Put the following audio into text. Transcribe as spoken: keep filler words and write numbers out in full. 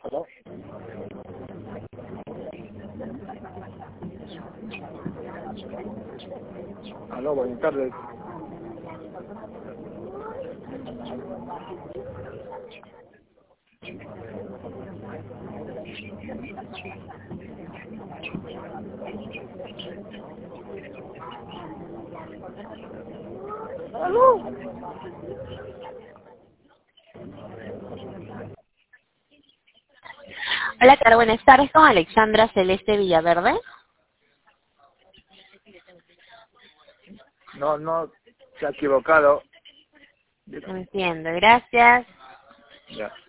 ¿Aló? Aló, buenas tardes. ¿Aló? Hola, Clara, buenas tardes con Alexandra Celeste Villaverde. No, no, se ha equivocado. Entiendo, gracias. Ya.